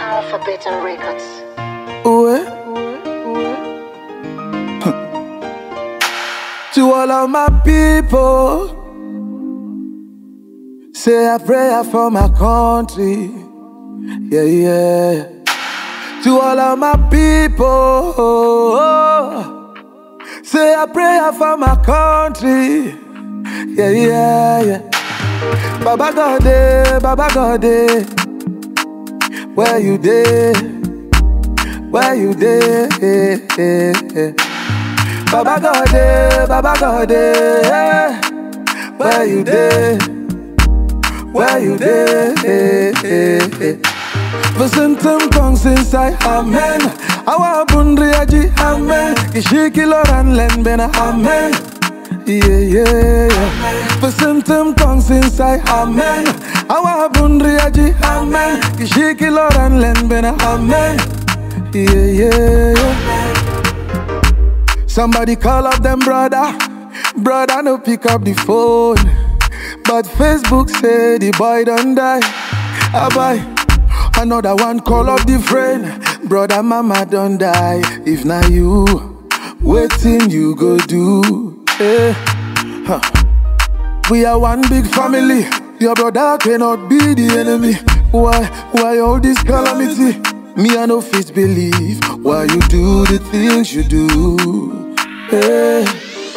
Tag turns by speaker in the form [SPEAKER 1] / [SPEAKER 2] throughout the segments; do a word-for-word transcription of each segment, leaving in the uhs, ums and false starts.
[SPEAKER 1] Alphabet and Records.
[SPEAKER 2] Ouais. To all of my people, say a prayer for my country. Yeah, yeah. To all of my people, say a prayer for my country. Yeah, yeah, yeah. Baba God, eh, Baba God, eh. Where you dey? Where you dey? Eh, eh, eh. Baba God, eh, Baba God, eh. Where you dey? Where you dey? Eh, eh, eh. Vasantam kongs inside, amen. Awa bundriaji, amen. Ishiki loran len bena, amen. Yeah, yeah, yeah. Vasantam kongs inside, amen. Awa bundriaji, amen. Ishiki loran len bena, amen. Yeah, yeah, yeah. Somebody call up them brother. Brother no pick up the phone, but Facebook say the boy done die. Ah boy. Another one call up the friend. Brother mama done die. If not you, waiting you go do. Eh. Huh. We are one big family. Your brother cannot be the enemy. Why, why all this calamity? Me I no fit believe why you do the things you do. Eh.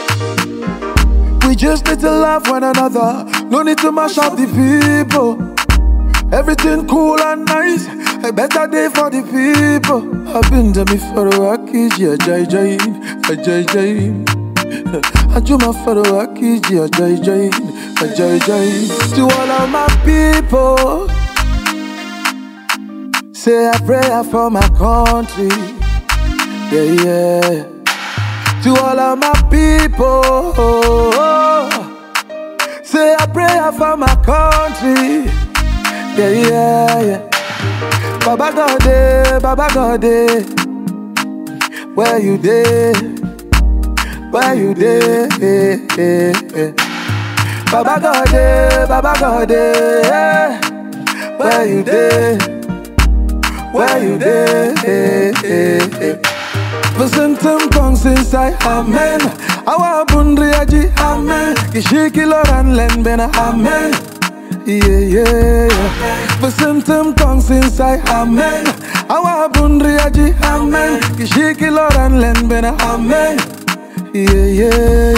[SPEAKER 2] We just need to love one another. No need to mash up the people. Everything cool and nice, a better day for the people. I've been to me for a wakiji, a jai jai, a jai jai. I do my for a wakiji, a jai jai, a jai jai. To all of my people, say a prayer for my country. Yeah, yeah. To all of my people, say a prayer for my country. Yeah, yeah, yeah. Baba God, eh, Baba God, eh. Where you dey? Where you dey? Eh, eh, eh. Baba God, eh, Baba God, eh. Where you dey? Where you dey? Eh, eh, eh. Vasantam kongs inside, amen. Awa bundriaji, amen. Ishiki loran len bena, amen. Yeah, yeah, yeah. Vasantam kongs inside, amen. Awa bundriaji, amen. Ishiki loran len bena, amen. Yeah, yeah,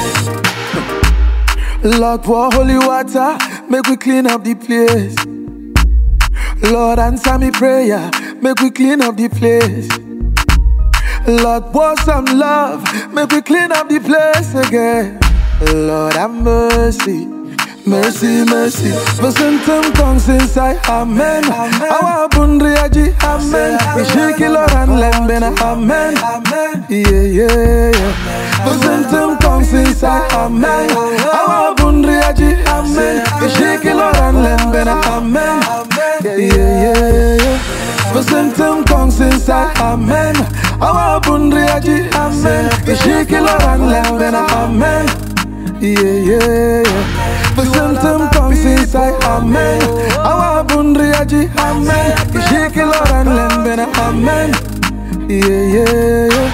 [SPEAKER 2] yeah. Lord, pour holy water, make we clean up the place. Lord, answer me prayer, make we clean up the place. Lord, pour some love, make we clean up the place again. Lord, have mercy. Mercy, mercy. Vasantam kongs inside, amen. Awa bundriaji, amen. Ishiki loran len bena, amen. Yeah, yeah, yeah. Vasantam kongs inside, amen. Awa bundriaji, amen. Ishiki loran len bena, amen. Yeah, yeah, yeah. Vasantam kongs inside, amen. Awa bundriaji, amen. Ishiki loran len bena, amen. Yeah, yeah, yeah. Vasantam kongs inside, amen. Awa bundriaji, amen. Ishiki loran len bena, amen. Yeah, yeah, yeah.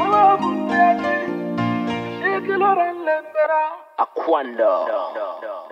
[SPEAKER 1] Aquando.